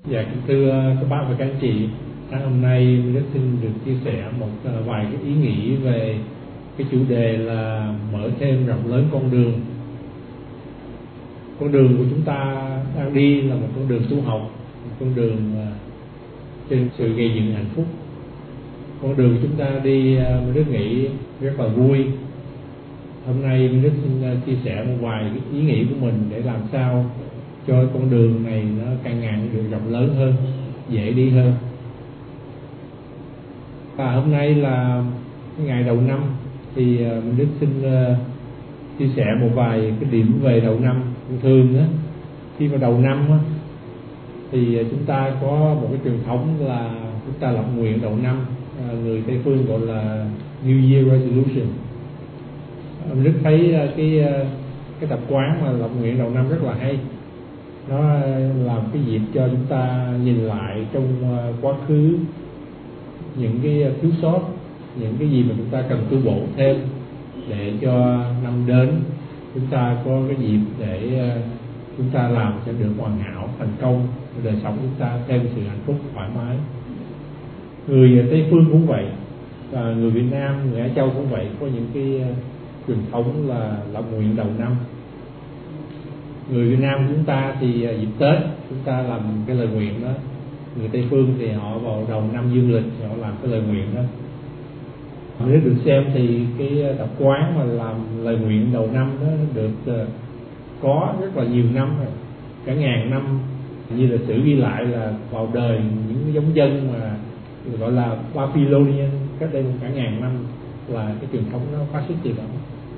Dạ, kính thưa các bác và các anh chị, sáng hôm nay mình rất xin được chia sẻ một vài cái ý nghĩ về cái chủ đề là mở thêm rộng lớn con đường. Con đường của chúng ta đang đi là một con đường tu học, một con đường trên sự gây dựng hạnh phúc. Con đường chúng ta đi mình rất nghĩ rất là vui. Hôm nay mình rất xin chia sẻ một vài cái ý nghĩ của mình để làm sao cho con đường này nó càng ngày được rộng lớn hơn, dễ đi hơn. Và hôm nay là ngày đầu năm thì mình rất xin chia sẻ một vài cái điểm về đầu năm. Thường á, khi mà đầu năm á, thì chúng ta có một cái truyền thống là chúng ta lập nguyện đầu năm, người Tây phương gọi là New Year Resolution. Mình rất thấy cái tập quán mà lập nguyện đầu năm rất là hay. Nó làm cái dịp cho chúng ta nhìn lại trong quá khứ những cái thiếu sót, những cái gì mà chúng ta cần tu bổ thêm để cho năm đến chúng ta có cái dịp để chúng ta làm cho được hoàn hảo, thành công, đời sống chúng ta thêm sự hạnh phúc, thoải mái. Người Tây phương cũng vậy, và người Việt Nam, người Á Châu cũng vậy, có những cái truyền thống là lập nguyện đầu năm. Người Việt Nam chúng ta thì dịp Tết chúng ta làm cái lời nguyện đó. Người Tây phương thì họ vào đầu năm dương lịch họ làm cái lời nguyện đó. Nếu được xem thì cái tập quán mà làm lời nguyện đầu năm đó được có rất là nhiều năm rồi, cả ngàn năm. Như lịch sử ghi lại là vào đời những giống dân mà gọi là Babylonian cách đây cả ngàn năm là cái truyền thống nó phát xuất từ đó.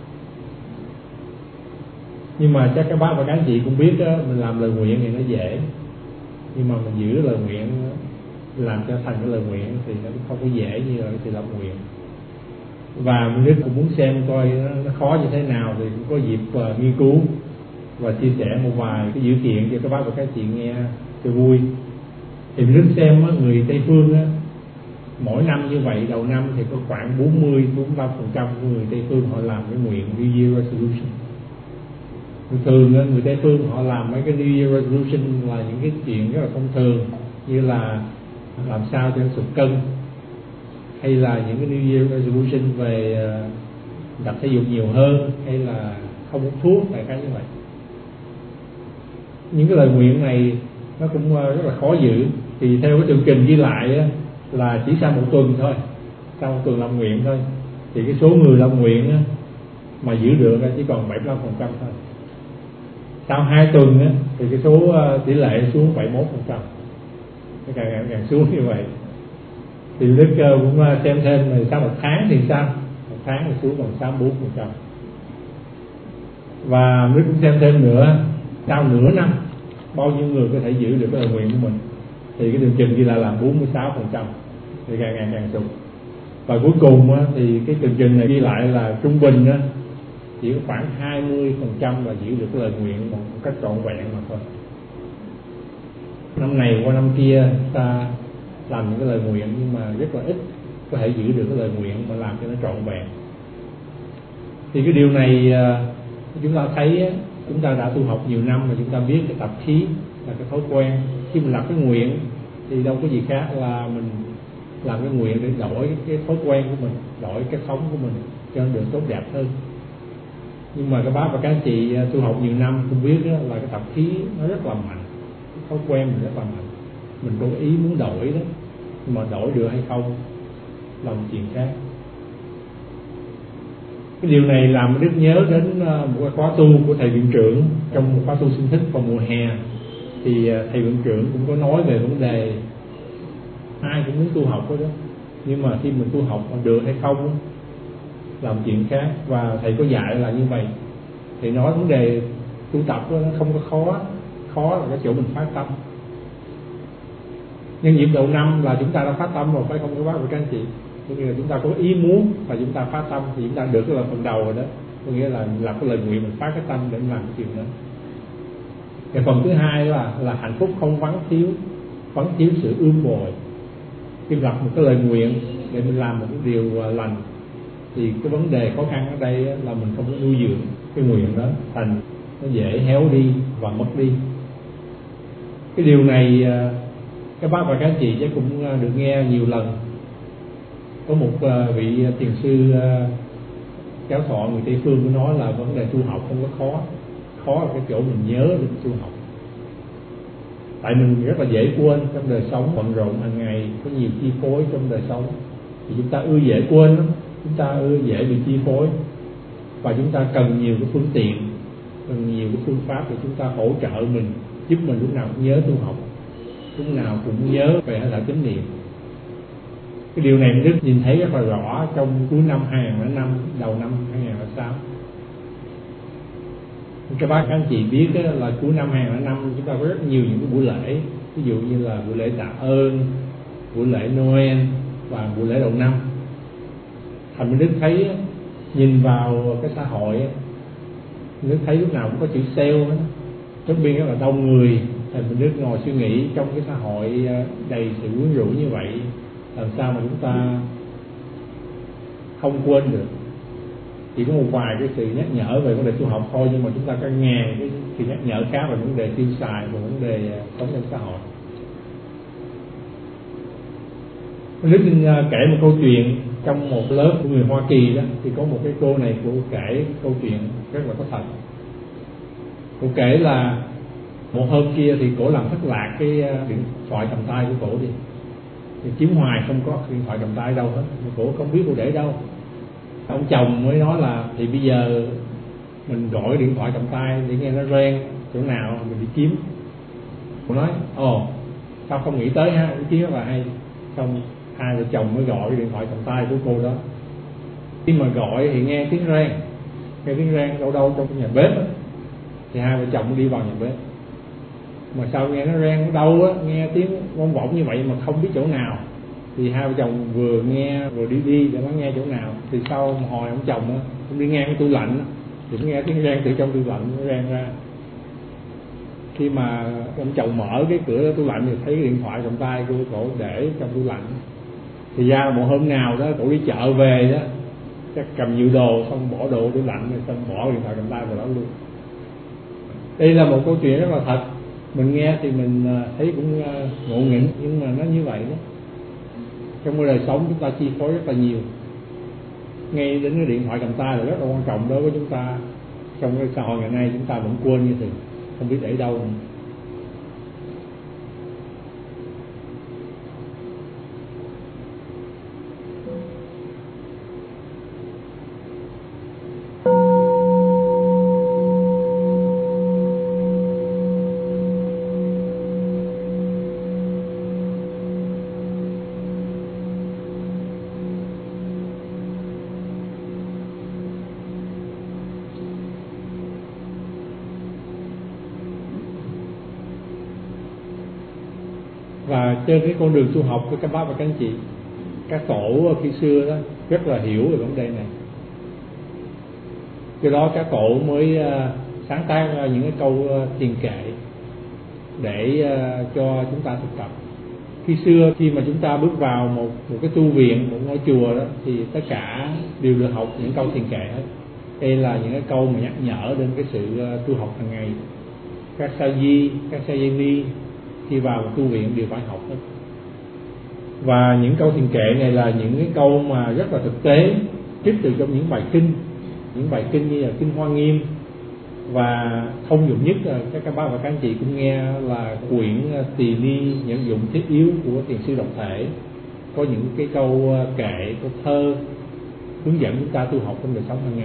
Nhưng mà chắc các bác và các anh chị cũng biết đó, mình làm lời nguyện thì nó dễ, nhưng mà mình giữ lời nguyện, làm cho thành cái lời nguyện thì nó không có dễ như là sự lập nguyện. Và mình cũng muốn xem coi nó khó như thế nào thì cũng có dịp nghiên cứu và chia sẻ một vài cái dữ kiện cho các bác và các chị nghe cho vui. Thì mình xem người Tây phương á, mỗi năm như vậy đầu năm thì có khoảng 40-43% của người Tây phương họ làm cái nguyện New Year Resolution. Thường người Tây phương họ làm mấy cái New Year Resolution là những cái chuyện rất là thông thường, như là làm sao cho sụt cân, hay là những cái New Year Resolution về tập thể dục nhiều hơn, hay là không hút thuốc, đại khái như vậy. Những cái lời nguyện này nó cũng rất là khó giữ. Thì theo cái tường trình ghi lại là chỉ sau một tuần thôi, sau một tuần làm nguyện thôi, thì cái số người làm nguyện mà giữ được chỉ còn 75% thôi. Sau 2 tuần thì cái số tỷ lệ xuống 71%, cái càng xuống như vậy. Thì Đức cũng xem thêm là sau 1 tháng thì sao, 1 tháng thì xuống còn 64%. Và Đức cũng xem thêm nữa, sau nửa năm bao nhiêu người có thể giữ được cái lời nguyện của mình, thì cái đường trình ghi lại là 46%, thì càng sụt. Và cuối cùng thì cái tường trình này ghi lại là trung bình chỉ có khoảng 20% là giữ được cái lời nguyện một cách trọn vẹn mà thôi. Năm này qua năm kia ta làm những cái lời nguyện nhưng mà rất là ít có thể giữ được cái lời nguyện mà làm cho nó trọn vẹn. Thì cái điều này chúng ta thấy, chúng ta đã tu học nhiều năm mà chúng ta biết cái tập khí là cái thói quen. Khi mình lập cái nguyện thì đâu có gì khác là mình làm cái nguyện để đổi cái thói quen của mình, đổi cái sống của mình cho nó được tốt đẹp hơn. Nhưng mà các bác và các anh chị tu học nhiều năm cũng biết là cái tập khí nó rất là mạnh, cái thói quen mình rất là mạnh. Mình có ý muốn đổi đó, nhưng mà đổi được hay không là một chuyện khác. Cái điều này làm Đức nhớ đến một cái khóa tu của thầy viện trưởng trong khóa tu sinh thức vào mùa hè. Thì thầy viện trưởng cũng có nói về vấn đề ai cũng muốn tu học đó, nhưng mà khi mình tu học được hay không là một chuyện khác. Và thầy có dạy là như vậy. Thầy nói vấn đề tu tập nó không có khó là cái chỗ mình phát tâm. Nhân dịp đầu năm là chúng ta đã phát tâm rồi, phải không các bác và các anh chị? Có nghĩa là chúng ta có ý muốn và chúng ta phát tâm thì chúng ta được cái là phần đầu rồi đó. Có nghĩa là làm cái lời nguyện, mình phát cái tâm để mình làm cái chuyện đó. Cái phần thứ hai là hạnh phúc không vắng thiếu sự ươm bồi. Khi lập một cái lời nguyện để mình làm một cái điều lành thì cái vấn đề khó khăn ở đây là mình không có nuôi dưỡng cái nguyện đó, thành nó dễ héo đi và mất đi. Cái điều này Các bác và các anh chị chắc cũng được nghe nhiều lần. Có một vị thiền sư giáo thọ người Tây phương có nói là vấn đề tu học không có khó, khó là cái chỗ mình nhớ được tu học. Tại mình rất là dễ quên trong đời sống bận rộn hàng ngày, có nhiều chi phối trong đời sống thì chúng ta dễ quên lắm, chúng ta dễ bị chi phối, và chúng ta cần nhiều cái phương tiện, cần nhiều cái phương pháp để chúng ta hỗ trợ mình, giúp mình lúc nào cũng nhớ tu học, lúc nào cũng nhớ về hơi thở chánh niệm. Cái điều này mình Đức nhìn thấy rất là rõ trong cuối năm 2005, đầu năm 2006. Các bác các anh chị biết là cuối năm 2005 chúng ta có rất nhiều những cái buổi lễ, ví dụ như là buổi lễ tạ ơn, buổi lễ Noel và buổi lễ đầu năm. Thành Đức thấy nhìn vào cái xã hội, Đức thấy lúc nào cũng có chữ sale hết, rất biên rất là đông người. Thành Đức ngồi suy nghĩ trong cái xã hội đầy sự quyến rũ như vậy, làm sao mà chúng ta không quên được. Chỉ có một vài cái sự nhắc nhở về vấn đề tu học thôi, nhưng mà chúng ta có ngàn cái sự nhắc nhở khác về vấn đề tiêu xài và vấn đề sống trong xã hội. Đức xin kể một câu chuyện trong một lớp của người Hoa Kỳ đó, thì có một cái cô này cô kể câu chuyện rất là có thật. Cô kể là một hôm kia thì cổ làm thất lạc cái điện thoại cầm tay của cổ đi, thì kiếm hoài không có điện thoại cầm tay đâu hết, cổ không biết cô để đâu. Ông chồng mới nói là thì bây giờ mình gọi điện thoại cầm tay để nghe nó reng chỗ nào mình đi kiếm. Cô nói sao không nghĩ tới ha, ý kiến rất là hay. Xong hai vợ chồng mới gọi cái điện thoại cầm tay của cô đó. Khi mà gọi thì nghe tiếng reng đâu trong nhà bếp đó. Thì hai vợ chồng đi vào nhà bếp, mà sao nghe nó reng ở đâu á, nghe tiếng vang vọng như vậy mà không biết chỗ nào. Thì hai vợ chồng vừa nghe vừa đi để lắng nghe chỗ nào. Thì sau một hồi ông chồng á, ông đi ngang cái tủ lạnh á, thì nghe tiếng reng từ trong tủ lạnh nó reng ra. Khi mà ông chồng mở cái cửa tủ lạnh thì thấy cái điện thoại cầm tay của cổ để trong tủ lạnh. Thì ra là một hôm nào đó cổ đi chợ về đó, chắc cầm nhiều đồ xong bỏ đồ tủ lạnh rồi xong bỏ điện thoại cầm tay vào đó luôn. Đây là một câu chuyện rất là thật. Mình nghe thì mình thấy cũng ngộ nghĩnh, nhưng mà nó như vậy đó. Trong cái đời sống chúng ta chi phối rất là nhiều. Ngay đến cái điện thoại cầm tay là rất là quan trọng đối với chúng ta. Trong cái xã hội ngày nay chúng ta vẫn quên như thường, không biết để đâu. Và trên cái con đường tu học của các bác và các anh chị, các tổ khi xưa đó rất là hiểu về vấn đề này. Do đó các tổ mới sáng tác ra những cái câu tiền kệ để cho chúng ta thực tập. Khi xưa khi mà chúng ta bước vào một cái tu viện, một ngôi chùa đó, thì tất cả đều được học những câu tiền kệ hết. Đây là những cái câu mà nhắc nhở đến cái sự tu học hàng ngày. Các sa di, các sa di ni khi vào một tu viện đều phải học hết. Và những câu thiền kệ này là những cái câu mà rất là thực tế, trích từ trong những bài kinh như là kinh Hoa Nghiêm, và thông dụng nhất là các bác và các anh chị cũng nghe là quyển Tỳ Ni những dụng thiết yếu của thiền sư Độc Thể. Có những cái câu kệ, câu thơ hướng dẫn chúng ta tu học trong đời sống hàng ngày.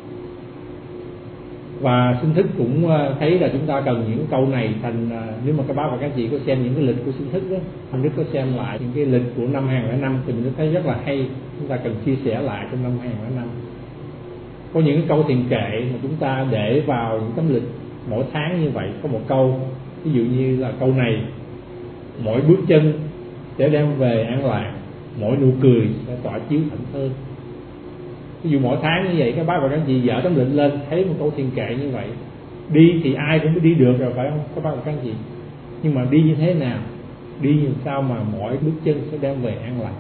Và Sinh Thức cũng thấy là chúng ta cần những câu này thành, nếu mà các bác và các chị có xem những cái lịch của Sinh Thức đó, anh Đức có xem lại những cái lịch của năm 2005 thì mình thấy rất là hay, chúng ta cần chia sẻ lại trong năm 2005. Có những cái câu thiền kệ mà chúng ta để vào những tấm lịch mỗi tháng như vậy, có một câu, ví dụ như là câu này: mỗi bước chân sẽ đem về an lạc, mỗi nụ cười sẽ tỏa chiếu thảnh thơi. Ví dụ mỗi tháng như vậy các bác và các chị dở tấm lịch lên thấy một câu thiền kệ như vậy. Đi thì ai cũng biết đi được rồi phải không các bác và các chị, nhưng mà đi như thế nào, đi như sao mà mỗi bước chân sẽ đem về an lạc,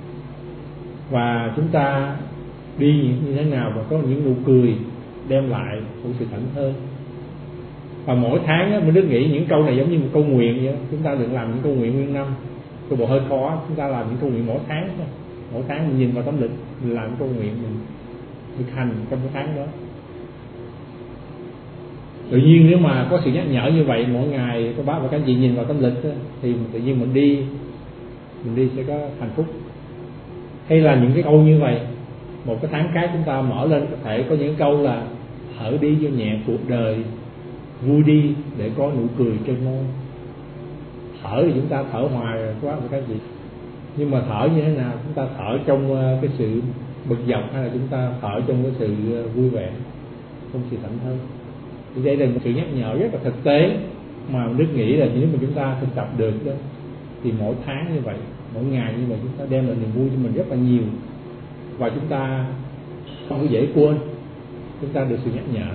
và chúng ta đi như thế nào mà có những nụ cười đem lại một sự thảnh thơi. Và mỗi tháng á, mình Đức nghĩ những câu này giống như một câu nguyện vậy. Chúng ta đừng làm những câu nguyện nguyên năm, câu bộ hơi khó. Chúng ta làm những câu nguyện mỗi tháng thôi. Mỗi tháng mình nhìn vào tấm lịch, mình làm câu nguyện, mình thực hành trong cái tháng đó. Tự nhiên nếu mà có sự nhắc nhở như vậy mỗi ngày, các bác và các anh chị nhìn vào tấm lịch đó, thì tự nhiên mình đi sẽ có hạnh phúc. Hay là những cái câu như vậy, một cái tháng khác chúng ta mở lên có thể có những câu là thở đi cho nhẹ cuộc đời, vui đi để có nụ cười trên môi. Thở thì chúng ta thở hoài rồi các bác và các anh chị, nhưng mà thở như thế nào? Chúng ta thở trong cái sự bực dọc, hay là chúng ta thở trong cái sự vui vẻ, trong sự thảnh thơi? Thì đây là một sự nhắc nhở rất là thực tế mà Đức nghĩ là nếu mà chúng ta thực tập được đó, thì mỗi tháng như vậy, mỗi ngày như vậy, chúng ta đem lại niềm vui cho mình rất là nhiều, và chúng ta không có dễ quên, chúng ta được sự nhắc nhở.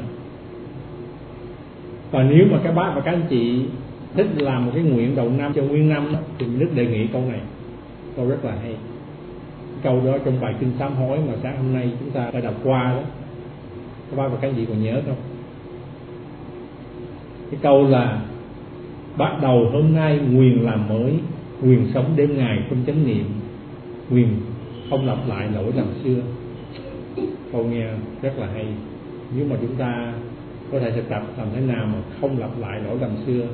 Và nếu mà các bác và các anh chị thích làm một cái nguyện đầu năm cho nguyên năm đó, thì Đức đề nghị câu này, câu rất là hay. Câu đó trong bài kinh sám hối mà sáng hôm nay chúng ta đã đọc qua đó, các bác và các anh chị còn nhớ không? Cái câu là: bắt đầu hôm nay nguyện làm mới, nguyện sống đêm ngày không chánh niệm, nguyện không lặp lại lỗi lầm xưa. Câu nghe rất là hay. Nếu mà chúng ta có thể thực tập làm thế nào mà không lặp lại lỗi lầm xưa,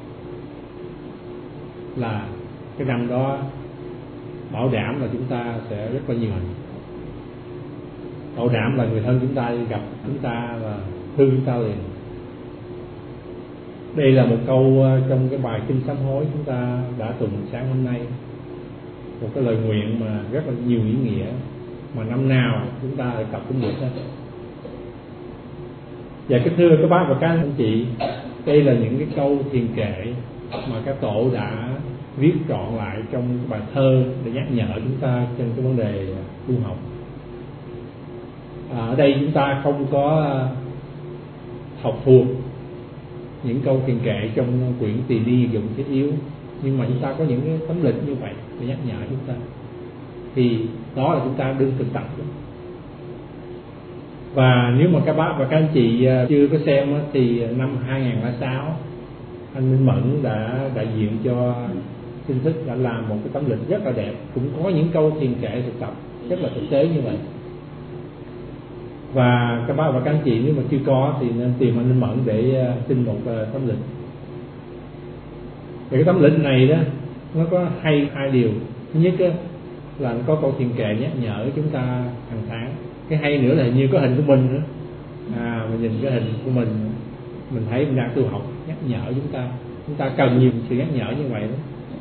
là cái năm đó bảo đảm là chúng ta sẽ rất là nhiều hạnh. Bảo đảm là người thân chúng ta gặp chúng ta và thương chúng ta liền. Đây là một câu trong cái bài kinh sám hối chúng ta đã tụng sáng hôm nay, một cái lời nguyện mà rất là nhiều ý nghĩa, mà năm nào chúng ta tập cũng được hết. Và kính thưa các bác và các anh chị, đây là những cái câu thiền kệ mà các tổ đã viết trọn lại trong cái bài thơ để nhắc nhở chúng ta trên cái vấn đề tu học. Ở đây chúng ta không có học thuộc những câu thiền kệ trong quyển Tỳ Ni Dụng Thiết Yếu, nhưng mà chúng ta có những cái tấm lịch như vậy để nhắc nhở chúng ta, thì đó là chúng ta đương thực tập đó. Và nếu mà các bác và các anh chị chưa có xem thì năm 2006 anh Minh Mẫn đã đại diện cho Sinh Thức đã làm một cái tấm lịch rất là đẹp, cũng có những câu thiền kệ thực tập rất là thực tế như vậy. Và các bác và các anh chị nếu mà chưa có thì nên tìm anh Minh Mẫn để xin một tấm lịch. Thì cái tấm lịch này đó nó có hai điều. Thứ nhất là nó có câu thiền kệ nhắc nhở chúng ta hàng tháng. Cái hay nữa là hình như có hình của mình nữa. Mình nhìn cái hình của mình thấy mình đang tu học, nhắc nhở chúng ta cần nhiều sự nhắc nhở như vậy đó.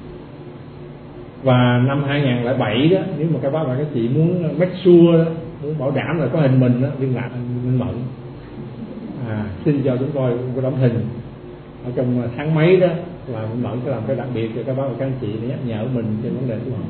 Và năm 2007 đó, nếu mà các bác và các chị muốn make sure đó, muốn bảo đảm là có hình mình đó, liên lạc Minh Mẫn, xin cho chúng tôi một tấm hình ở trong tháng mấy đó, là Minh Mẫn sẽ làm cái đặc biệt cho các bác và các anh chị để nhắc nhở mình trên vấn đề tu học.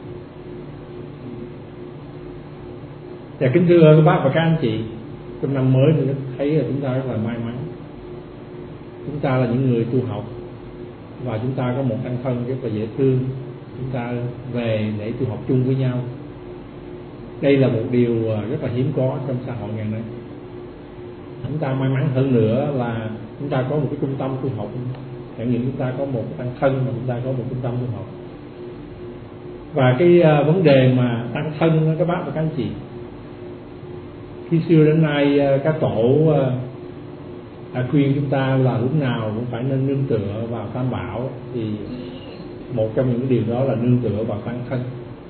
Và kính thưa các bác và các anh chị, trong năm mới thì thấy là chúng ta rất là may mắn. Chúng ta là những người tu học và chúng ta có một tăng thân rất là dễ thương. Chúng ta về để tu học chung với nhau. Đây là một điều rất là hiếm có trong xã hội ngày nay. Chúng ta may mắn hơn nữa là chúng ta có một cái trung tâm tu học. Chẳng những chúng ta có một cái tăng thân mà chúng ta có một trung tâm tu học. Và cái vấn đề mà tăng thân các bác và các anh chị, khi xưa đến nay các tổ đã khuyên chúng ta là lúc nào cũng phải nên nương tựa vào Tam Bảo, thì một trong những điều đó là nương tựa vào tăng thân.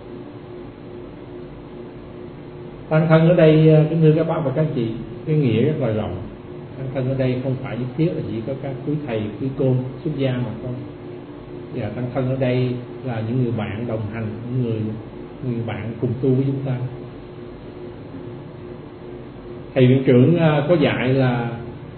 Tăng thân ở đây kính thưa các bác và các anh chị, cái nghĩa rất là rộng. Tăng thân ở đây không phải nhất thiết là chỉ có các quý thầy, quý cô, xuất gia mà không. Và tăng thân ở đây là những người bạn đồng hành, những người bạn cùng tu với chúng ta. Thầy viện trưởng có dạy là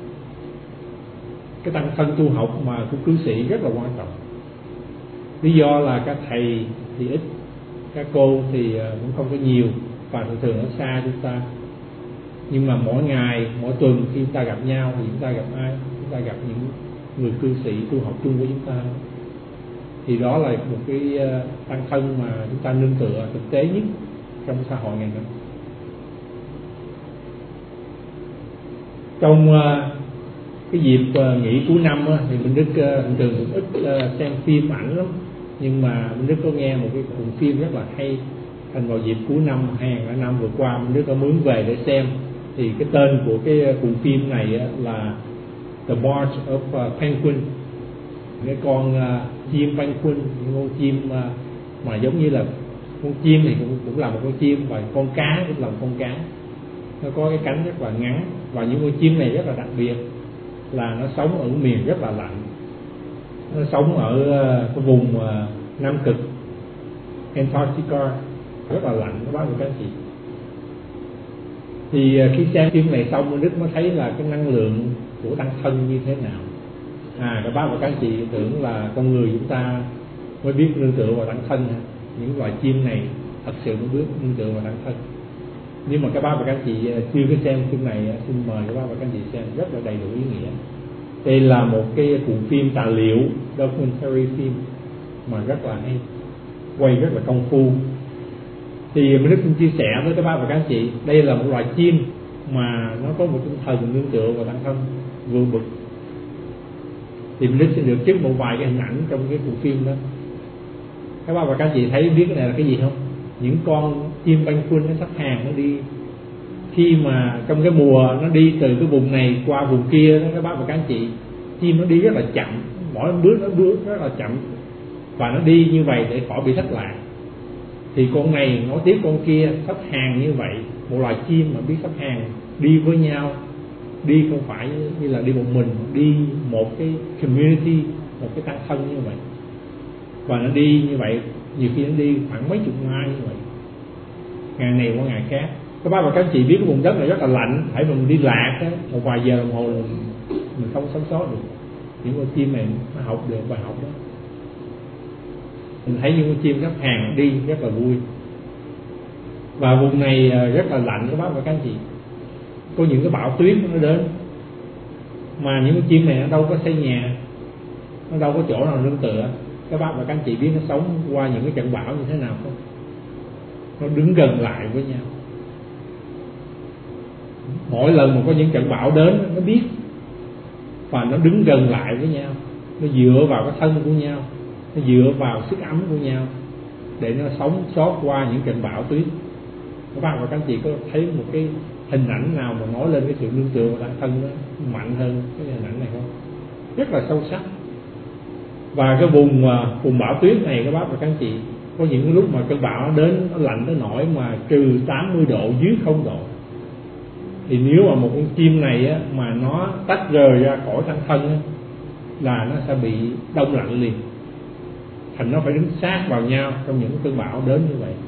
cái tăng thân tu học mà của cư sĩ rất là quan trọng. Lý do là các thầy thì ít, các cô thì cũng không có nhiều, và thường ở xa chúng ta. Nhưng mà mỗi ngày, mỗi tuần khi chúng ta gặp nhau thì chúng ta gặp ai? Chúng ta gặp những người cư sĩ tu học chung với chúng ta. Thì đó là một cái tăng thân mà chúng ta nương tựa thực tế nhất trong xã hội ngày nay. Trong cái dịp nghỉ cuối năm thì Minh Đức thường thường cũng ít xem phim ảnh lắm, nhưng mà Minh Đức có nghe một cái cuộn phim rất là hay, thành vào dịp cuối năm 2005 vừa qua Minh Đức có mướn về để xem. Thì cái tên của cái cuộn phim này là The March of Penguin, cái con chim penguin, những con chim mà giống như là con chim thì cũng là một con chim, và con cá cũng là một con cá, nó có cái cánh rất là ngắn. Và những con chim này rất là đặc biệt là nó sống ở miền rất là lạnh, nó sống ở cái vùng Nam Cực Antarctica rất là lạnh các bác và các anh chị. Thì khi xem phim này xong Minh Đức mới thấy là cái năng lượng của tăng thân như thế nào. Các bác và các anh chị tưởng là con người chúng ta mới biết nương tựa vào tăng thân, những loài chim này thật sự mới biết nương tựa vào tăng thân. Nhưng mà các bác và các anh chị chưa có xem phim này, xin mời các bác và các anh chị xem, rất là đầy đủ ý nghĩa. Đây là một cái cuộn phim tài liệu documentary film mà rất là hay, quay rất là công phu. Thì mình rất chia sẻ với các bác và các anh chị, đây là một loài chim mà nó có một tinh thần nương tựa vào tăng thân vượt bậc. Thì mình rất xin được trích một vài cái hình ảnh trong cái cuộn phim đó. Các bác và các anh chị thấy biết cái này là cái gì không? Những con chim penguin nó sắp hàng nó đi, khi mà trong cái mùa nó đi từ cái vùng này qua vùng kia đó các bác và các anh chị, chim nó đi rất là chậm, mỗi bước nó bước rất là chậm, và nó đi như vậy để khỏi bị thất lạc. Thì con này nói tiếp con kia sắp hàng như vậy, một loài chim mà biết sắp hàng đi với nhau, đi không phải như là đi một mình, đi một cái community, một cái tăng thân như vậy. Và nó đi như vậy, nhiều khi nó đi khoảng mấy chục mai như vậy, ngày này qua ngày khác. Các bác và các anh chị biết cái vùng đất này rất là lạnh, phải mình đi lạc đó, một vài giờ đồng hồ là mình không sống sót được. Những con chim này nó học được bài học đó. Mình thấy những con chim sắp hàng đi rất là vui. Và vùng này rất là lạnh các bác và các anh chị, có những cái bão tuyết nó đến, mà những con chim này nó đâu có xây nhà, nó đâu có chỗ nào nương tựa. Các bác và các anh chị biết nó sống qua những cái trận bão như thế nào không? Nó đứng gần lại với nhau. Mỗi lần mà có những trận bão đến nó biết, và nó đứng gần lại với nhau, nó dựa vào cái thân của nhau, nó dựa vào sức ấm của nhau để nó sống sót qua những trận bão tuyết. Các bạn và các anh chị có thấy một cái hình ảnh nào mà nói lên cái sự nương tựa vào bản thân nó mạnh hơn cái hình ảnh này không? Rất là sâu sắc. Và cái vùng bão tuyết này các bác và các anh chị, có những lúc mà cơn bão nó đến, nó lạnh tới nỗi mà trừ 80 độ, dưới 0 độ. Thì nếu mà một con chim này á, mà nó tách rời ra khỏi tăng thân á, là nó sẽ bị đông lạnh liền, thành nó phải đứng sát vào nhau trong những cơn bão đến như vậy.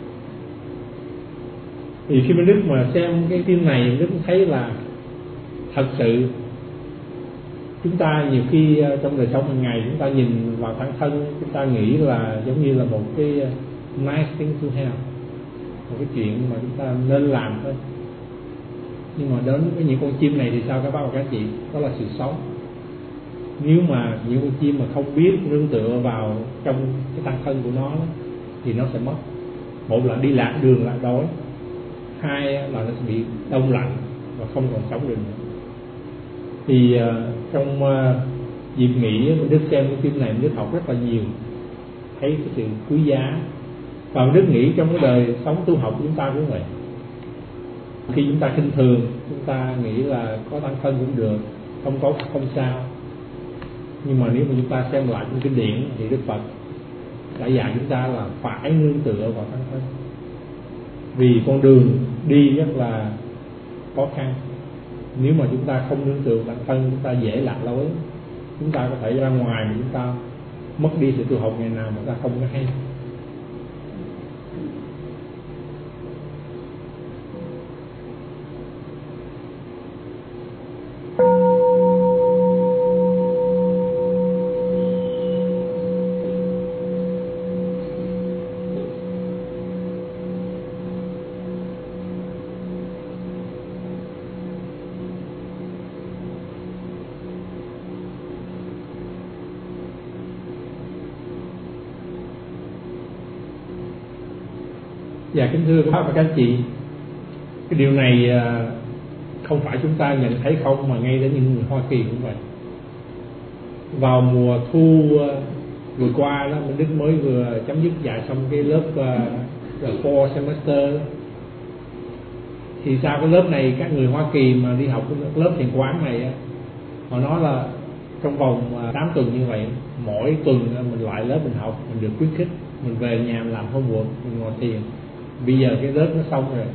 Thì khi Minh Đức mà xem cái phim này, Minh Đức thấy là thật sự chúng ta nhiều khi trong đời sống hàng ngày chúng ta nhìn vào tăng thân, chúng ta nghĩ là giống như là một cái nice thing to have, một cái chuyện mà chúng ta nên làm thôi. Nhưng mà đến với những con chim này thì sao các bác và các chị? Đó là sự sống. Nếu mà những con chim mà không biết nương tựa vào trong cái tăng thân của nó thì nó sẽ mất. Một là đi lạc đường là đói, hai là nó sẽ bị đông lạnh và không còn sống được nữa. Thì trong dịp nghỉ mình Đức xem cái phim này, mình Đức học rất là nhiều, thấy cái sự quý giá. Và mình Đức nghĩ trong cái đời sống tu học của chúng ta cũng vậy. Khi chúng ta khinh thường, chúng ta nghĩ là có tăng thân cũng được, không có không sao. Nhưng mà nếu mà chúng ta xem lại trong kinh điển thì Đức Phật đã dạy chúng ta là phải nương tựa vào tăng thân. Vì con đường đi rất là khó khăn. Nếu mà chúng ta không nương tựa tăng thân, chúng ta dễ lạc lối. Chúng ta có thể ra ngoài mà chúng ta mất đi sự tu học ngày nào mà chúng ta không có hay. Dạ kính thưa các bác và các anh chị, cái điều này không phải chúng ta nhận thấy không, mà ngay đến những người Hoa Kỳ cũng vậy. vào mùa thu vừa qua đó, Minh Đức mới vừa chấm dứt dạy xong cái lớp four semester. Thì sau cái lớp này các người Hoa Kỳ mà đi học cái lớp thiền quán này, họ nói là trong vòng 8 tuần như vậy, mỗi tuần mình lại lớp mình học, mình được khuyến khích, mình về nhà mình làm homework, mình ngồi thiền. Bây giờ cái lớp nó xong rồi,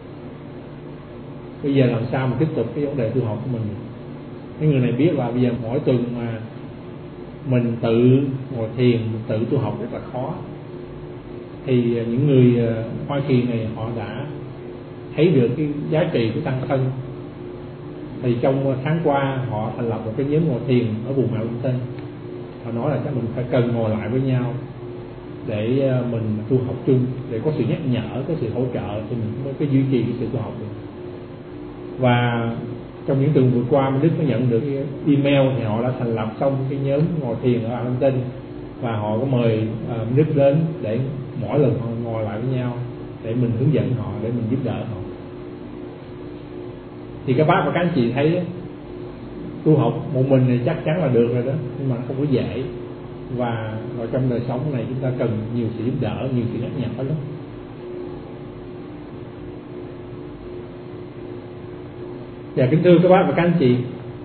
bây giờ làm sao mình tiếp tục cái vấn đề tu học của mình. Cái người này biết là bây giờ mỗi tuần mà mình tự ngồi thiền, mình tự tu học rất là khó. Thì những người Hoa Kỳ này họ đã thấy được cái giá trị của tăng thân. Thì trong tháng qua họ thành lập một cái nhóm ngồi thiền ở vùng Wellington. Họ nói là chắc mình phải cần ngồi lại với nhau để mình tu học chung, để có sự nhắc nhở, có sự hỗ trợ thì mình mới có duy trì cái sự tu học được. Và trong những tuần vừa qua Minh Đức có nhận được cái email thì họ đã thành lập xong cái nhóm ngồi thiền ở Wellington, và họ có mời Minh Đức đến để mỗi lần họ ngồi lại với nhau để mình hướng dẫn họ, để mình giúp đỡ họ. Thì các bác và các anh chị thấy tu học một mình thì chắc chắn là được rồi đó, nhưng mà không có dễ. Và trong đời sống này chúng ta cần nhiều sự giúp đỡ, nhiều sự nhắc nhở lắm. Và kính thưa các bác và các anh chị,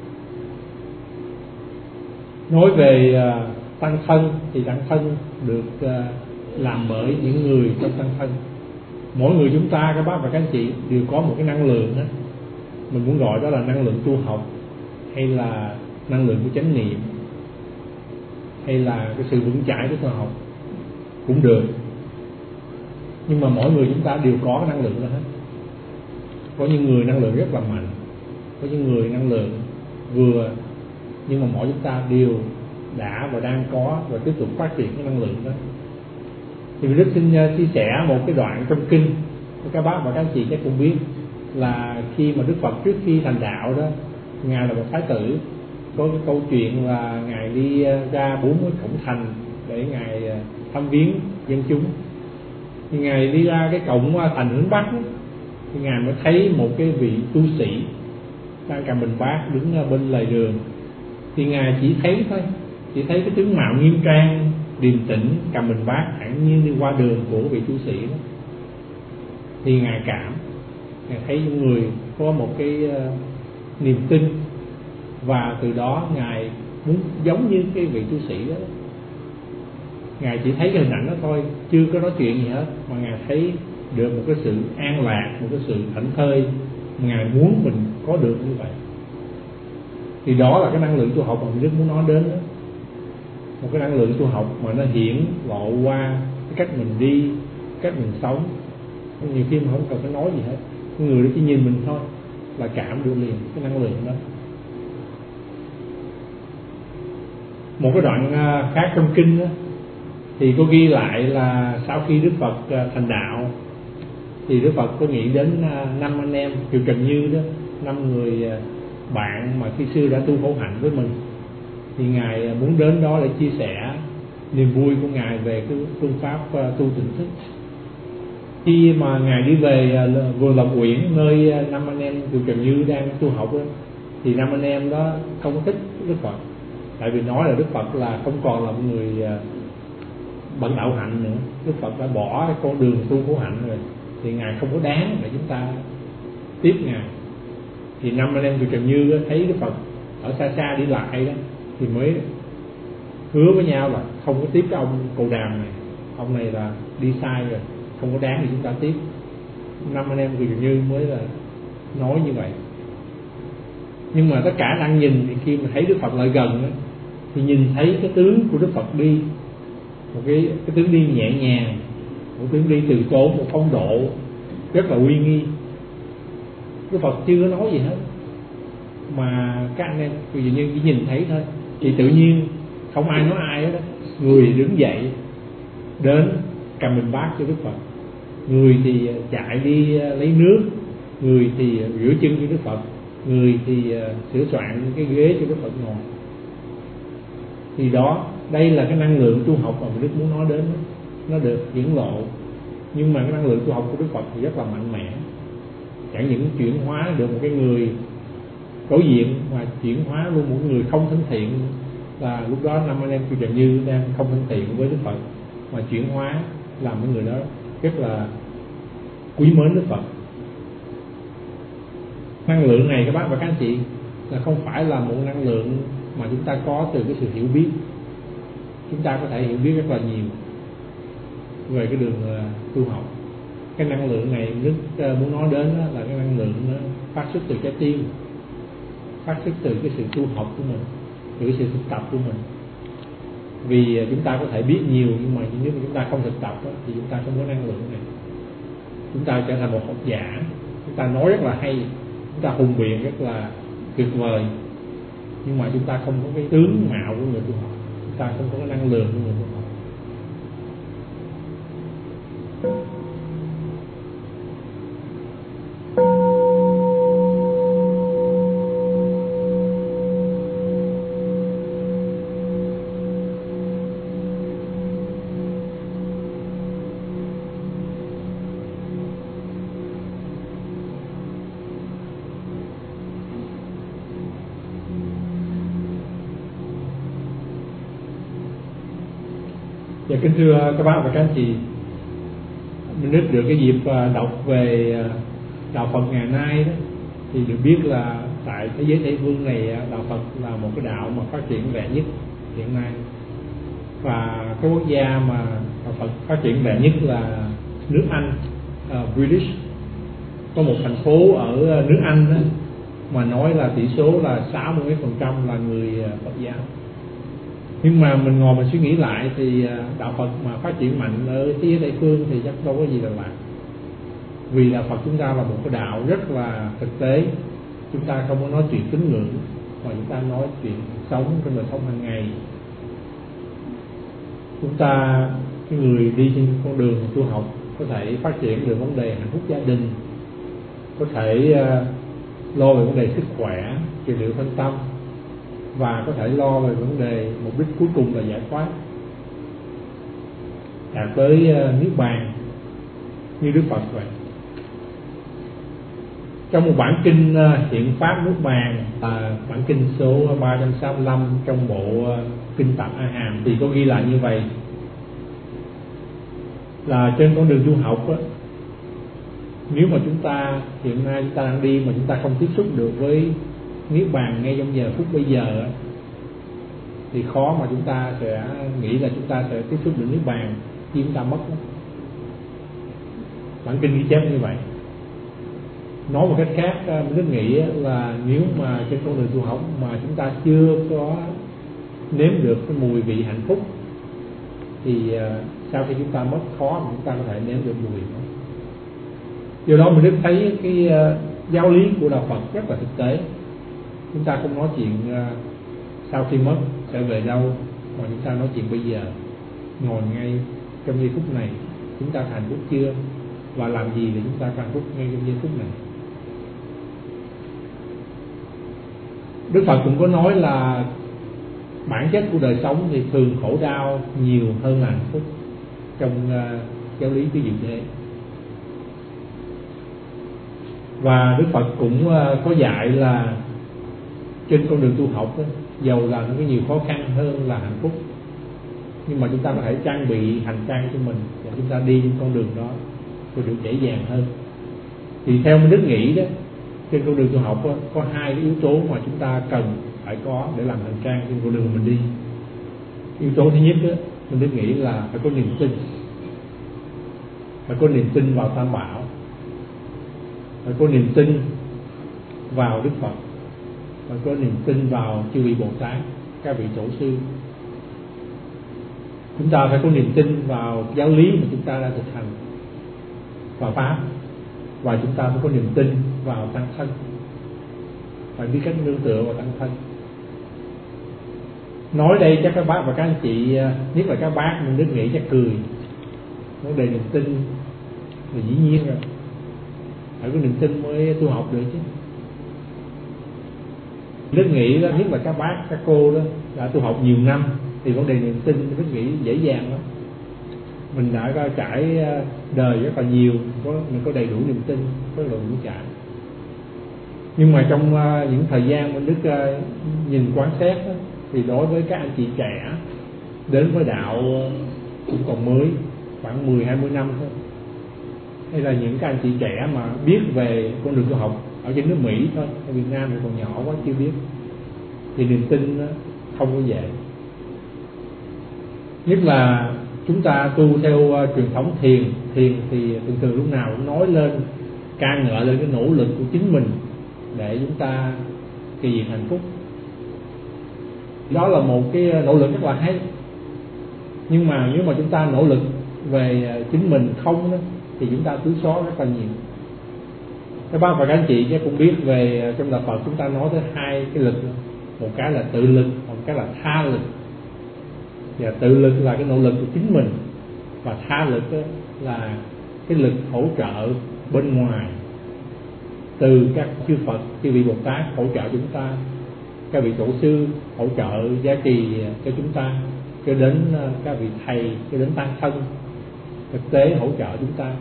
nói về tăng thân thì tăng thân được làm bởi những người trong tăng thân. Mỗi người chúng ta, các bác và các anh chị, đều có một cái năng lượng đó. Mình muốn gọi đó là năng lượng tu học, hay là năng lượng của chánh niệm, hay là cái sự vững chãi của tu học cũng được. Nhưng mà mỗi người chúng ta đều có cái năng lượng đó hết. Có những người năng lượng rất là mạnh, có những người năng lượng vừa, nhưng mà mỗi chúng ta đều đã và đang có và tiếp tục phát triển cái năng lượng đó. Thì mình Đức xin chia sẻ một cái đoạn trong kinh các bác và các anh chị chắc cũng biết, là khi mà Đức Phật trước khi thành đạo đó, ngài là một thái tử. Có cái câu chuyện là ngài đi ra 40 cổng thành để ngài thăm viếng dân chúng. Thì ngài đi ra cái cổng thành hướng Bắc đó, thì ngài mới thấy một cái vị tu sĩ đang cầm bình bát đứng bên lề đường. Thì ngài chỉ thấy thôi, chỉ thấy cái tướng mạo nghiêm trang, điềm tĩnh, cầm bình bát thản nhiên đi qua đường của vị tu sĩ đó. Thì ngài cảm, ngài thấy người có một cái niềm tin, và từ đó ngài muốn giống như cái vị tu sĩ đó. Ngài chỉ thấy cái hình ảnh đó thôi, chưa có nói chuyện gì hết, mà ngài thấy được một cái sự an lạc, một cái sự thảnh thơi, ngài muốn mình có được như vậy. Thì đó là cái năng lượng tu học mà mình rất muốn nói đến đó. Một cái năng lượng tu học mà nó hiển lộ qua cái cách mình đi, cách mình sống. Nhiều khi mà không cần phải nói gì hết, người đó chỉ nhìn mình thôi là cảm được liền cái năng lượng đó. Một cái đoạn khác trong kinh đó, thì có ghi lại là sau khi Đức Phật thành đạo, thì Đức Phật có nghĩ đến 5 anh em Kiều Trần Như đó, 5 người bạn mà khi xưa đã tu khổ hạnh với mình. Thì ngài muốn đến đó để chia sẻ niềm vui của ngài về cái phương pháp tu tỉnh thức. Khi mà ngài đi về vườn Lộc Uyển, nơi 5 anh em Kiều Trần Như đang tu học đó, thì 5 anh em đó không thích Đức Phật, tại vì nói là Đức Phật là không còn là một người bận đạo hạnh nữa. Đức Phật đã bỏ cái con đường tu khổ hạnh rồi, thì ngài không có đáng để chúng ta tiếp ngài. Thì 5 anh em Kiều Trần Như thấy Đức Phật ở xa xa đi lại đó, thì mới hứa với nhau là không có tiếp cái ông Cồ Đàm này, ông này là đi sai rồi, không có đáng để chúng ta tiếp. 5 anh em Kiều Trần Như mới là nói như vậy. Nhưng mà tất cả đang nhìn, thì khi mà thấy Đức Phật lại gần đó, thì nhìn thấy cái tướng của Đức Phật đi, một cái tướng đi nhẹ nhàng, một tướng đi từ tốn, một phong độ rất là uy nghi. Đức Phật chưa có nói gì hết, mà các anh em Kiều Trần Như chỉ nhìn thấy thôi, thì tự nhiên không ai nói ai hết đó. Người đứng dậy đến cầm bình bát cho Đức Phật, người thì chạy đi lấy nước, người thì rửa chân cho Đức Phật, người thì sửa soạn cái ghế cho Đức Phật ngồi. Thì đó, đây là cái năng lượng tu học mà mình Đức muốn nói đến. Nó được hiển lộ, nhưng mà cái năng lượng tu học của Đức Phật thì rất là mạnh mẽ. Chẳng những chuyển hóa được một cái người đối diện, mà chuyển hóa luôn một người không thân thiện là lúc đó năm anh em Chùa Tràng Như đang không thân thiện với Đức Phật, mà chuyển hóa làm cái người đó rất là quý mến Đức Phật. Năng lượng này các bác và các anh chị là không phải là một năng lượng mà chúng ta có từ cái sự hiểu biết. Chúng ta có thể hiểu biết rất là nhiều về cái đường tu học. Cái năng lượng này Đức muốn nói đến là cái năng lượng phát xuất từ trái tim, phát xuất từ cái sự tu học của mình, từ cái sự thực tập của mình. Vì chúng ta có thể biết nhiều, nhưng mà nếu mà chúng ta không thực tập thì chúng ta không có năng lượng này. Chúng ta trở thành một học giả, chúng ta nói rất là hay, chúng ta hùng biện rất là tuyệt vời, nhưng mà chúng ta không có cái tướng mạo của người tu học, chúng ta không có cái năng lượng của người tu học. Dạ, kính thưa các bác và các anh chị, mình rất được cái dịp đọc về đạo Phật ngày nay đó, thì được biết là tại thế giới Tây Phương này đạo Phật là một cái đạo mà phát triển rẻ nhất hiện nay, và cái quốc gia mà đạo Phật phát triển rẻ nhất là nước Anh, British. Có một thành phố ở nước Anh đó, mà nói là tỷ số là 60% là người Phật giáo. Nhưng mà mình ngồi mình suy nghĩ lại thì đạo Phật mà phát triển mạnh ở thế giới Tây Phương thì chắc đâu có gì là lạ. Vì đạo Phật chúng ta là một cái đạo rất là thực tế. Chúng ta không có nói chuyện tín ngưỡng, mà chúng ta nói chuyện sống trong đời sống hàng ngày. Chúng ta, cái người đi trên con đường tu học, có thể phát triển được vấn đề hạnh phúc gia đình, có thể lo về vấn đề sức khỏe, trị liệu thân tâm, và có thể lo về vấn đề mục đích cuối cùng là giải thoát, đạt tới niết bàn như Đức Phật vậy. Trong một bản kinh Hiện Pháp Nước Bàn, bản kinh số 365 trong bộ kinh Tạng A Hàm, thì có ghi lại như vậy là trên con đường tu học á, nếu mà chúng ta hiện nay chúng ta đang đi mà chúng ta không tiếp xúc được với niết bàn ngay trong giờ phút bây giờ, thì khó mà chúng ta sẽ nghĩ là chúng ta sẽ tiếp xúc được niết bàn khi chúng ta mất. Bản kinh ghi chép như vậy. Nói một cách khác, mình rất nghĩ là nếu mà trên con đường tu học mà chúng ta chưa có nếm được cái mùi vị hạnh phúc, thì sau khi chúng ta mất, khó mà chúng ta có thể nếm được mùi đó. Do đó mình rất thấy cái giáo lý của đạo Phật rất là thực tế. Chúng ta không nói chuyện sau khi mất sẽ về đâu, mà chúng ta nói chuyện bây giờ, ngồi ngay trong giây phút này chúng ta hạnh phúc chưa, và làm gì để chúng ta hạnh phúc ngay trong giây phút này. Đức Phật cũng có nói là bản chất của đời sống thì thường khổ đau nhiều hơn là hạnh phúc, trong giáo lý tứ diệu đế. Và Đức Phật cũng có dạy là trên con đường tu học đó, dầu là nó có nhiều khó khăn hơn là hạnh phúc, nhưng mà chúng ta có thể trang bị hành trang cho mình để chúng ta đi trên con đường đó rồi được dễ dàng hơn. Thì theo mình Đức nghĩ đó, trên con đường tu học đó, có hai cái yếu tố mà chúng ta cần phải có để làm hành trang trên con đường mình đi. Yếu tố thứ nhất đó, mình Đức nghĩ là phải có niềm tin, phải có niềm tin vào Tam Bảo, phải có niềm tin vào Đức Phật, phải có niềm tin vào chư vị Bồ Tát, các vị tổ sư. Chúng ta phải có niềm tin vào giáo lý mà chúng ta đã thực hành, vào Pháp, và chúng ta phải có niềm tin vào Tăng Thân, phải biết cách nương tựa vào Tăng Thân. Nói đây chắc các bác và các anh chị, nhất là các bác, mình Đức nghĩ chắc cười. Vấn đề niềm tin là dĩ nhiên rồi, phải có niềm tin mới tu học được chứ. Đức nghĩ đó, nhất là các bác, các cô đó đã tu học nhiều năm, thì vấn đề niềm tin Đức nghĩ dễ dàng lắm. Mình đã trải đời rất là nhiều, mình có đầy đủ niềm tin, có đầy đủ trải. Nhưng mà trong những thời gian mình Đức nhìn quan sát đó, thì đối với các anh chị trẻ đến với đạo cũng còn mới, khoảng 10-20 năm thôi, hay là những các anh chị trẻ mà biết về con đường tu học ở trên nước Mỹ thôi, ở Việt Nam thì còn nhỏ quá chưa biết, thì niềm tin không có dễ. Nhất là chúng ta tu theo truyền thống thiền thì thường thường lúc nào cũng nói lên, ca ngợi lên cái nỗ lực của chính mình để chúng ta kỳ diện hạnh phúc. Đó là một cái nỗ lực rất là hay, nhưng mà nếu mà chúng ta nỗ lực về chính mình không đó, thì chúng ta tứ xó rất là nhiều. Các bác và các anh chị cũng biết về trong đạo Phật chúng ta nói tới hai cái lực, một cái là tự lực, một cái là tha lực. Và tự lực là cái nỗ lực của chính mình, và tha lực là cái lực hỗ trợ bên ngoài, từ các chư Phật, chư vị Bồ Tát hỗ trợ chúng ta, các vị tổ sư hỗ trợ giá trị cho chúng ta, cho đến các vị thầy, cho đến tăng thân thực tế hỗ trợ chúng ta.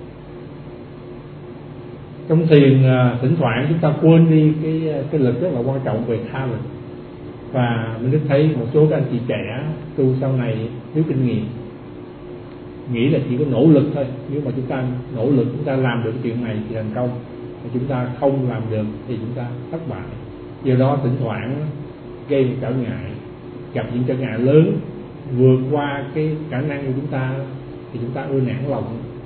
Trong thiền thỉnh thoảng chúng ta quên đi cái lực rất là quan trọng về tha lực. Và mình được thấy một số các anh chị trẻ tu sau này thiếu kinh nghiệm, nghĩ là chỉ có nỗ lực thôi, nếu mà chúng ta nỗ lực chúng ta làm được chuyện này thì thành công, mà chúng ta không làm được thì chúng ta thất bại. Do đó thỉnh thoảng gây một trở ngại, gặp những trở ngại lớn vượt qua cái khả năng của chúng ta thì chúng ta ưa nản lòng.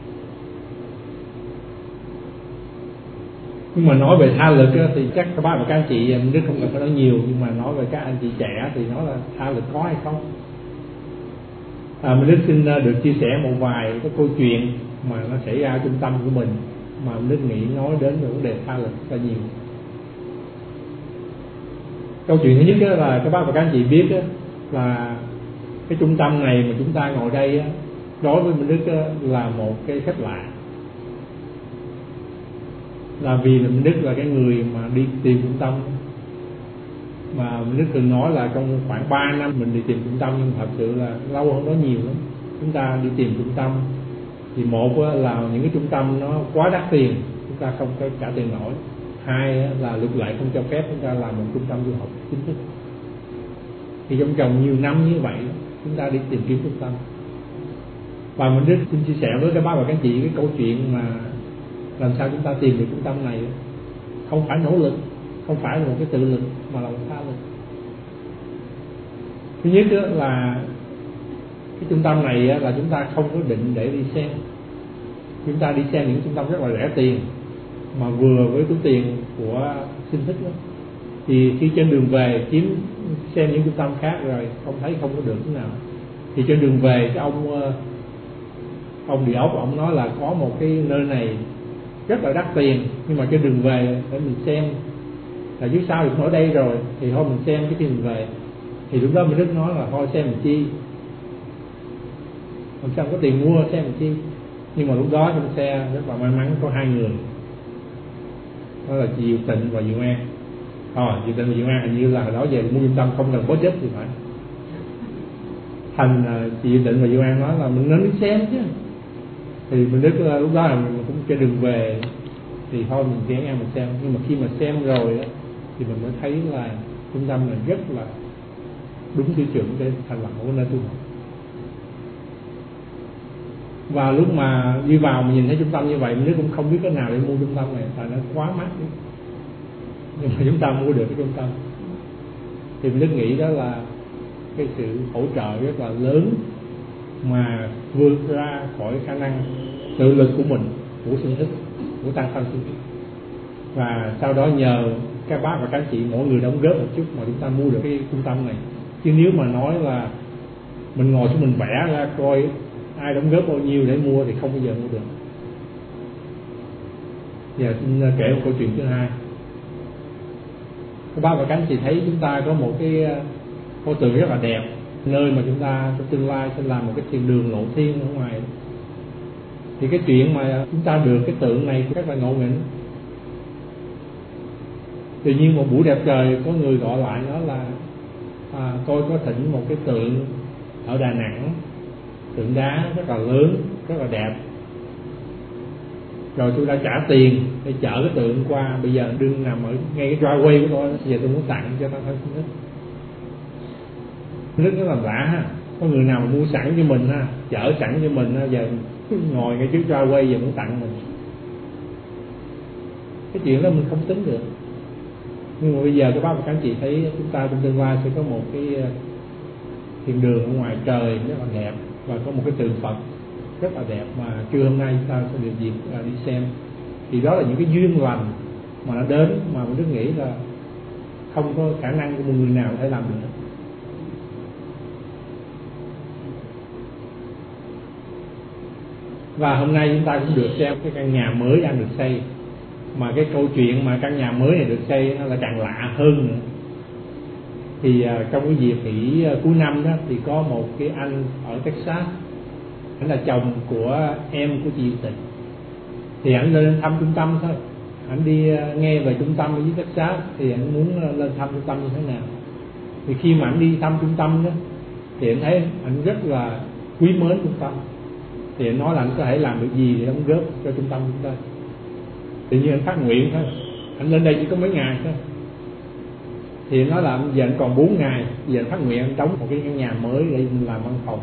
Nhưng mà nói về tha lực thì chắc các bác và các anh chị mình rất không cần phải nói nhiều, nhưng mà nói về các anh chị trẻ thì nói là tha lực có hay không. Mình Đức xin được chia sẻ một vài cái câu chuyện mà nó xảy ra ở trung tâm của mình, mà mình Đức nghĩ nói đến về vấn đề tha lực rất là nhiều. Câu chuyện thứ nhất là các bác và các anh chị biết là cái trung tâm này mà chúng ta ngồi đây đối với mình Đức là một cái phép lạ. Là vì mình Đức là cái người mà đi tìm trung tâm, mà mình Đức từng nói là trong khoảng 3 năm mình đi tìm trung tâm, nhưng thật sự là lâu hơn đó nhiều lắm. Chúng ta đi tìm trung tâm thì một là những cái trung tâm nó quá đắt tiền, chúng ta không có trả tiền nổi. Hai là luật lệ không cho phép chúng ta làm một trung tâm du học chính thức. Thì trong vòng nhiều năm như vậy chúng ta đi tìm kiếm trung tâm. Và mình Đức xin chia sẻ với các bác và các anh chị cái câu chuyện mà làm sao chúng ta tìm được trung tâm này. Không phải nỗ lực, không phải là một cái tự lực, mà là một tha lực. Thứ nhất là cái trung tâm này là chúng ta không có định để đi xem. Chúng ta đi xem những trung tâm rất là rẻ tiền, mà vừa với túi tiền của sinh thích đó. Thì khi trên đường về xem những trung tâm khác rồi không thấy không có được thế nào, thì trên đường về cái ông địa ốc ông nói là có một cái nơi này rất là đắt tiền, nhưng mà trên đường về để mình xem, là dưới sau thì cũng ở đây rồi thì thôi mình xem cái khi mình về. Thì lúc đó mình Đức nói là thôi xem mình chi, làm sao có tiền mua xem mình chi. Nhưng mà lúc đó trong xe rất là may mắn có hai người, đó là chị Diệu Tịnh và Diệu An. Diệu Tịnh và Diệu An hình như là hồi đó về mua trung tâm không cần budget thì phải. Thành chị Diệu Tịnh và Diệu An nói là mình nên đi xem chứ. Thì mình Đức lúc đó là mình cũng trên đường về thì thôi mình ghé ngang mình xem. Nhưng mà khi mà xem rồi thì mình mới thấy là trung tâm này rất là đúng tiêu chuẩn để thành lập một cái nơi tu học. Và lúc mà đi vào mình nhìn thấy trung tâm như vậy, mình cũng không biết cái nào để mua trung tâm này, tại nó quá mắc. Nhưng mà chúng ta mua được cái trung tâm thì mình Đức nghĩ đó là cái sự hỗ trợ rất là lớn, mà vượt ra khỏi khả năng tự lực của mình, của sinh thức, của tăng thân sinh thức. Và sau đó nhờ các bác và các chị mỗi người đóng góp một chút mà chúng ta mua được cái trung tâm này. Chứ nếu mà nói là mình ngồi xuống mình vẽ ra coi ai đóng góp bao nhiêu để mua thì không bao giờ mua được. Giờ xin kể một câu chuyện thứ hai. Các bác và các anh chị thấy chúng ta có một cái pho tượng rất là đẹp, nơi mà chúng ta trong tương lai sẽ làm một cái thiền đường lộ thiên ở ngoài. Thì cái chuyện mà chúng ta được cái tượng này rất là ngộ nghĩnh. Tự nhiên một buổi đẹp trời có người gọi lại nói là tôi có thỉnh một cái tượng ở Đà Nẵng, tượng đá rất là lớn, rất là đẹp, rồi tôi đã trả tiền để chở cái tượng qua, bây giờ đương nằm ở ngay cái driveway của tôi, bây giờ tôi muốn tặng cho tăng thân sinh thức. Rất là lạ ha, có người nào mà mua sẵn cho mình ha, chở sẵn cho mình ha, giờ ngồi ngay trước driveway giờ muốn tặng mình. Cái chuyện đó mình không tính được. Nhưng mà bây giờ các bác và các anh chị thấy chúng ta trong tương lai sẽ có một cái thiên đường ở ngoài trời rất là đẹp, và có một cái tượng Phật rất là đẹp mà trưa hôm nay chúng ta sẽ được dịp đi xem. Thì đó là những cái duyên lành mà nó đến mà mình rất nghĩ là không có khả năng của một người nào có thể làm được. Và hôm nay chúng ta cũng được xem cái căn nhà mới đang được xây, mà cái câu chuyện mà căn nhà mới này được xây nó là càng lạ hơn nữa. Thì trong cái dịp nghỉ cuối năm đó thì có một cái anh ở Texas, anh là chồng của em của chị Tịnh, thì anh lên thăm trung tâm thôi. Anh đi nghe về trung tâm ở dưới Texas thì anh muốn lên thăm trung tâm như thế nào. Thì khi mà anh đi thăm trung tâm đó thì anh thấy anh rất là quý mến trung tâm. Thì anh nói là anh có thể làm được gì để đóng góp cho trung tâm chúng ta. Tự nhiên anh phát nguyện thôi, anh lên đây chỉ có mấy ngày thôi. Thì anh nói là giờ anh còn 4 ngày, giờ anh phát nguyện anh đóng một cái căn nhà mới để mình làm văn phòng.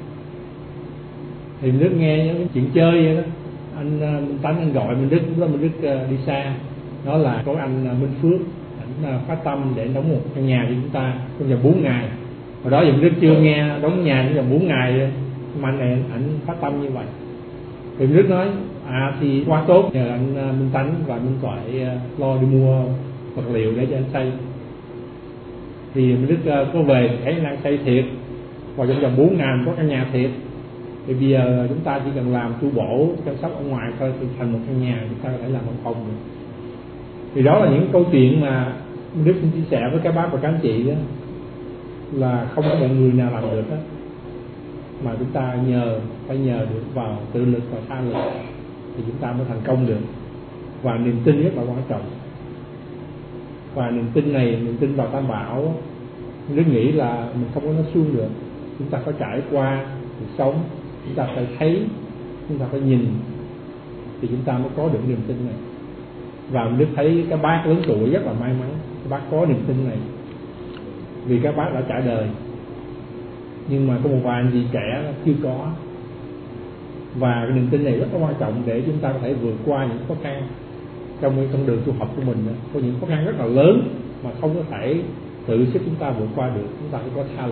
Thì mình Đức nghe những chuyện chơi vậy đó, anh Minh Tánh anh gọi Minh Đức, lúc đó Minh Đức đi xa. Đó là có anh Minh Phước, anh phát tâm để đóng một căn nhà cho chúng ta trong vòng 4 ngày. Hồi đó giờ Minh Đức chưa nghe đóng nhà trong vòng 4 ngày, mà anh này anh phát tâm như vậy. Thì Minh Đức nói thì quá tốt, nhờ anh Minh Tánh và Minh Toại lo đi mua vật liệu để cho anh xây. Thì Minh Đức có về thấy anh đang xây thiệt, và trong vòng 4 ngày có căn nhà thiệt. Thì bây giờ chúng ta chỉ cần làm tu bổ chăm sóc ở ngoài thôi thì thành một căn nhà, chúng ta có thể làm văn phòng được. Thì đó là những câu chuyện mà Minh Đức xin chia sẻ với các bác và các anh chị đó, là không có một người nào làm được hết, mà chúng ta phải nhờ được vào tự lực và tha lực thì chúng ta mới thành công được. Và niềm tin rất là quan trọng. Và niềm tin này, niềm tin vào Tam Bảo, Minh Đức nghĩ là mình không có nói suông được. Chúng ta phải trải qua cuộc sống, chúng ta phải thấy, chúng ta phải nhìn thì chúng ta mới có được niềm tin này. Và Minh Đức thấy các bác lớn tuổi rất là may mắn, các bác có niềm tin này vì các bác đã trải đời. Nhưng mà có một vài anh chị trẻ chưa có. Và cái niềm tin này rất là quan trọng để chúng ta có thể vượt qua những khó khăn trong cái con đường tu học của mình. Có những khó khăn rất là lớn mà không có thể tự sức chúng ta vượt qua được, chúng ta phải có tha lực.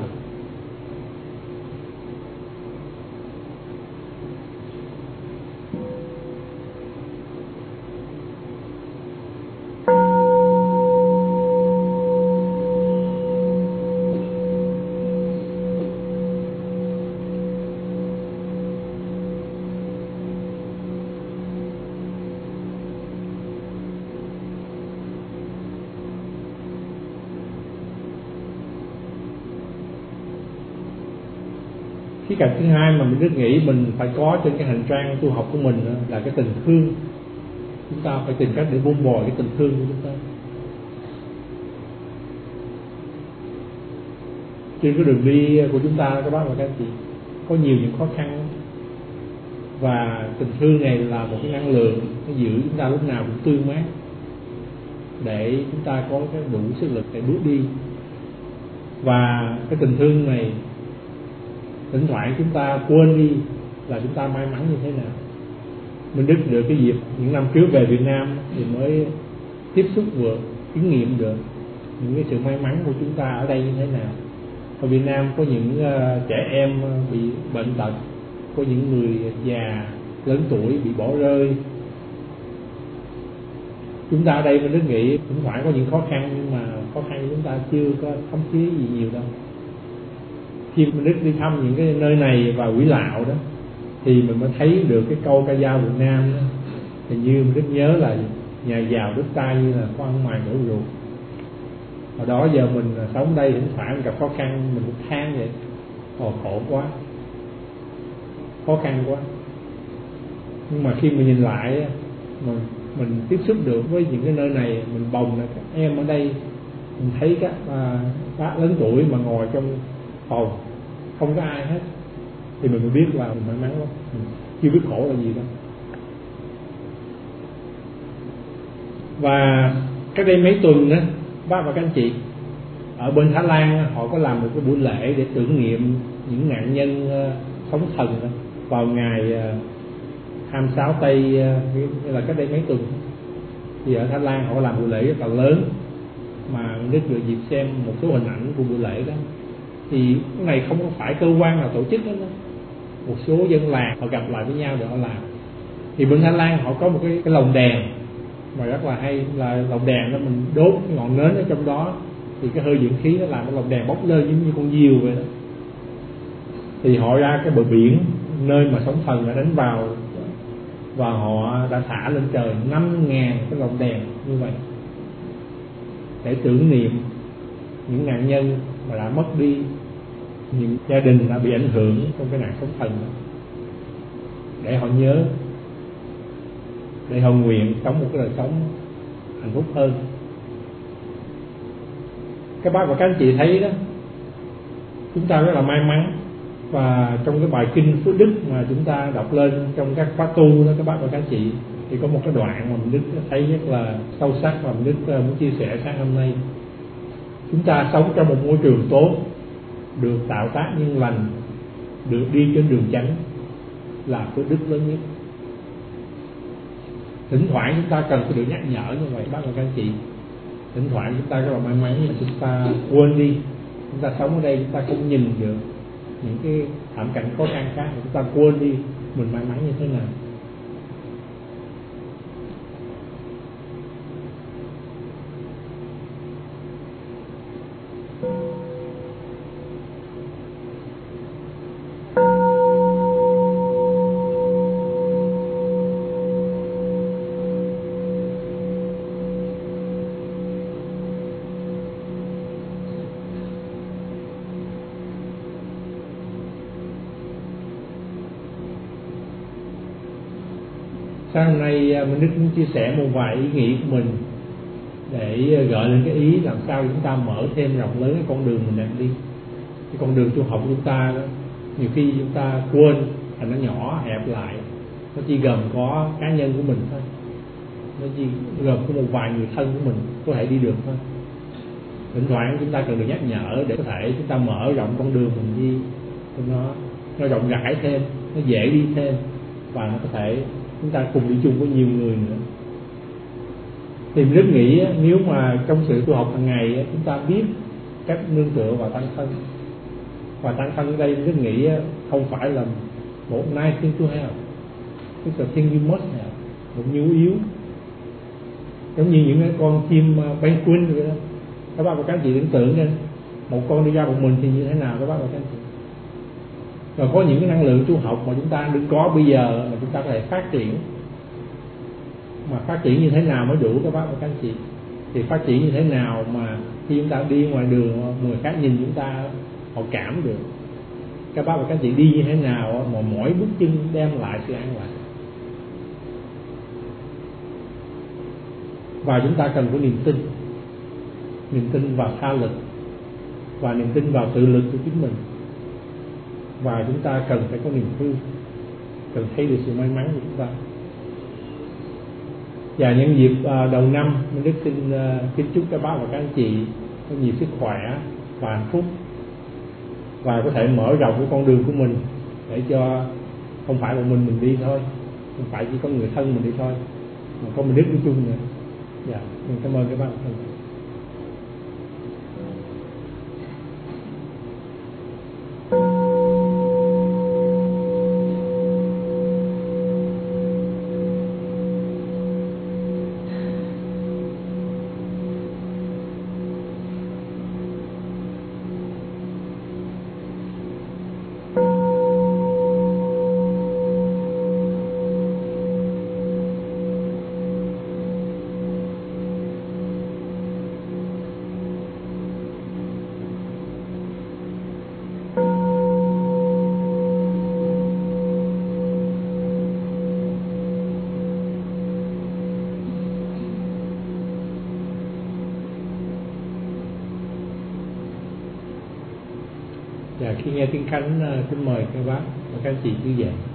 Cái cạnh thứ hai mà mình rất nghĩ mình phải có trên cái hành trang tu học của mình là cái tình thương. Chúng ta phải tìm cách để vun bồi cái tình thương của chúng ta. Trên cái đường đi của chúng ta các bác và các anh chị có nhiều những khó khăn, và tình thương này là một cái năng lượng nó giữ chúng ta lúc nào cũng tươi mát, để chúng ta có cái đủ sức lực để bước đi. Và cái tình thương này thỉnh thoảng chúng ta quên đi là chúng ta may mắn như thế nào. Minh Đức được cái dịp những năm trước về Việt Nam thì mới tiếp xúc được, kinh nghiệm được những cái sự may mắn của chúng ta ở đây như thế nào. Ở Việt Nam có những trẻ em bị bệnh tật, có những người già lớn tuổi bị bỏ rơi. Chúng ta ở đây Minh Đức nghĩ cũng phải có những khó khăn, nhưng mà khó khăn của chúng ta chưa có thấm thía gì nhiều đâu. Khi Minh Đức đi thăm những cái nơi này và Quỷ Lạo đó thì mình mới thấy được cái câu ca dao Việt Nam đó. Thì như Minh Đức nhớ là nhà giàu đất tay như là có ăn mày đổ ruột. Hồi đó giờ mình sống đây thỉnh thoảng gặp khó khăn mình cũng than vậy, khổ quá, khó khăn quá. Nhưng mà khi mình nhìn lại mình tiếp xúc được với những cái nơi này, mình bồng là các em ở đây, mình thấy các bác lớn tuổi mà ngồi trong phòng không có ai hết thì mình mới biết là mình may mắn lắm, mình chưa biết khổ là gì đâu. Và cách đây mấy tuần đó bác và các anh chị ở bên Thái Lan họ có làm một cái buổi lễ để tưởng niệm những nạn nhân sóng thần vào ngày 26 Tây, nghĩa là cách đây mấy tuần. Thì ở Thái Lan họ có làm buổi lễ rất là lớn, mà Đức được dịp xem một số hình ảnh của buổi lễ đó. Thì cái này không phải cơ quan nào tổ chức đó, một số dân làng họ gặp lại với nhau để họ làm. Thì bên Thái Lan họ có một cái lồng đèn mà rất là hay, là lồng đèn đó mình đốt cái ngọn nến ở trong đó, thì cái hơi dưỡng khí nó làm cái lồng đèn bốc lên giống như con diều vậy đó. Thì họ ra cái bờ biển nơi mà sóng thần đã đánh vào, và họ đã thả lên trời 5.000 cái lồng đèn như vậy để tưởng niệm những nạn nhân mà đã mất đi, những gia đình đã bị ảnh hưởng trong cái nạn sóng thần đó, để họ nhớ, để họ nguyện sống một cái đời sống hạnh phúc hơn. Các bác và các anh chị thấy đó, chúng ta rất là may mắn. Và trong cái bài kinh Phước Đức mà chúng ta đọc lên trong các khóa tu đó các bác và các anh chị, thì có một cái đoạn mà mình Đức thấy rất là sâu sắc và mình Đức muốn chia sẻ sáng hôm nay. Chúng ta sống trong một môi trường tốt, được tạo tác nhân lành, được đi trên đường chánh là phước đức lớn nhất. Thỉnh thoảng chúng ta cần phải được nhắc nhở như vậy bác và các anh chị. Thỉnh thoảng chúng ta rất là may mắn mà chúng ta quên đi, chúng ta sống ở đây chúng ta không nhìn được những cái thảm cảnh khó khăn khác, chúng ta quên đi mình may mắn như thế nào. Sáng hôm nay mình Đức muốn chia sẻ một vài ý nghĩ của mình để gợi lên cái ý làm sao chúng ta mở thêm rộng lớn cái con đường mình đang đi. Cái con đường tu học của chúng ta đó, nhiều khi chúng ta quên thành nó nhỏ hẹp lại, nó chỉ gồm có cá nhân của mình thôi, nó chỉ gồm có một vài người thân của mình có thể đi được thôi. Thỉnh thoảng chúng ta cần được nhắc nhở để có thể chúng ta mở rộng con đường mình đi cho nó rộng rãi thêm, nó dễ đi thêm, và nó có thể chúng ta cùng đi chung với nhiều người nữa. Thì mình rất nghĩ nếu mà trong sự tu học hàng ngày chúng ta biết cách nương tựa vào tăng thân, và tăng thân ở đây mình rất nghĩ không phải là một nice thing to have, it's a thing you must have, một nhu yếu, giống như những cái con chim penguin vậy đó. Các bác và các anh chị tưởng tượng nha, một con đi ra một mình thì như thế nào các bác và các anh chị. Rồi có những cái năng lượng tu học mà chúng ta đừng có bây giờ mà chúng ta có thể phát triển, mà phát triển như thế nào mới đủ các bác và các anh chị. Thì phát triển như thế nào mà khi chúng ta đi ngoài đường người khác nhìn chúng ta họ cảm được, các bác và các anh chị đi như thế nào mà mỗi bước chân đem lại sự an lạc. Và chúng ta cần có niềm tin vào tha lực, và niềm tin vào tự lực của chính mình. Và chúng ta cần phải có niềm thương, cần thấy được sự may mắn của chúng ta. Và nhân dịp đầu năm, mình Đức xin kính chúc các bác và các anh chị có nhiều sức khỏe và hạnh phúc, và có thể mở rộng cái con đường của mình để cho không phải một mình đi thôi, không phải chỉ có người thân mình đi thôi, mà có mình Đức nói chung nữa. Dạ, mình cảm ơn các bác. Và khi nghe tiếng khánh, xin mời các bác và các anh chị thư giãn.